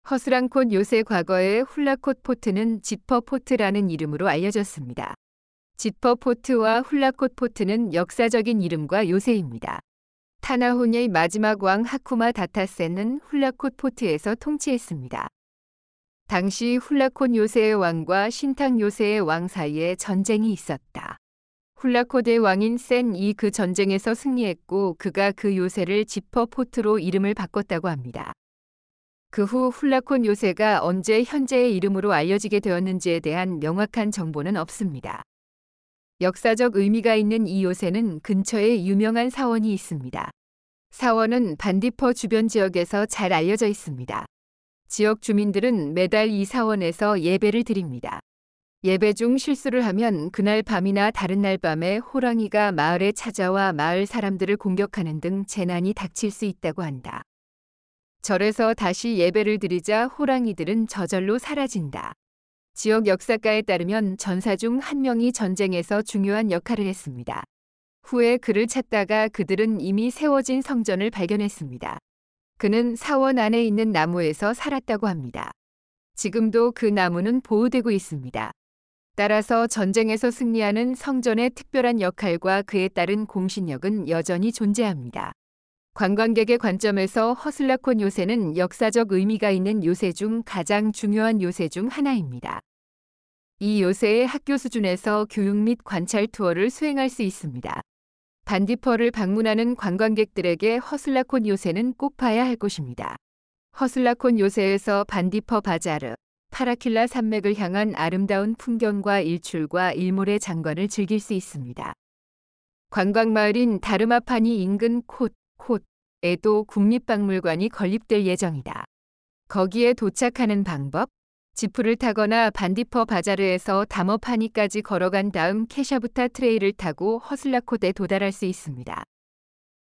허슬랑콧 요새 과거에 훌라콧 포트는 지퍼 포트라는 이름으로 알려졌습니다. 지퍼 포트와 훌라콧 포트는 역사적인 이름과 요새입니다. 타나혼의 마지막 왕 하쿠마 다타센은 훌라콧 포트에서 통치했습니다. 당시 훌라콧 요새의 왕과 신탕 요새의 왕 사이에 전쟁이 있었다. 훌라콧의 왕인 센이 그 전쟁에서 승리했고 그가 그 요새를 지퍼 포트로 이름을 바꿨다고 합니다. 그 후 훌라콧 요새가 언제 현재의 이름으로 알려지게 되었는지에 대한 명확한 정보는 없습니다. 역사적 의미가 있는 이 요새는 근처에 유명한 사원이 있습니다. 사원은 반디퍼 주변 지역에서 잘 알려져 있습니다. 지역 주민들은 매달 이 사원에서 예배를 드립니다. 예배 중 실수를 하면 그날 밤이나 다른 날 밤에 호랑이가 마을에 찾아와 마을 사람들을 공격하는 등 재난이 닥칠 수 있다고 한다. 절에서 다시 예배를 드리자 호랑이들은 저절로 사라진다. 지역 역사가에 따르면 전사 중 한 명이 전쟁에서 중요한 역할을 했습니다. 후에 그를 찾다가 그들은 이미 세워진 성전을 발견했습니다. 그는 사원 안에 있는 나무에서 살았다고 합니다. 지금도 그 나무는 보호되고 있습니다. 따라서 전쟁에서 승리하는 성전의 특별한 역할과 그에 따른 공신력은 여전히 존재합니다. 관광객의 관점에서 허슬라콧 요새는 역사적 의미가 있는 요새 중 가장 중요한 요새 중 하나입니다. 이 요새의 학교 수준에서 교육 및 관찰 투어를 수행할 수 있습니다. 반디퍼를 방문하는 관광객들에게 허슬라콧 요새는 꼭 봐야 할 곳입니다. 허슬라콧 요새에서 반디퍼 바자르, 파라킬라 산맥을 향한 아름다운 풍경과 일출과 일몰의 장관을 즐길 수 있습니다. 관광마을인 다르마파니 인근 콧에도 국립박물관이 건립될 예정이다. 거기에 도착하는 방법, 지프를 타거나 반디퍼 바자르에서 다머파니까지 걸어간 다음 케샤부타 트레일을 타고 허슬라콧에 도달할 수 있습니다.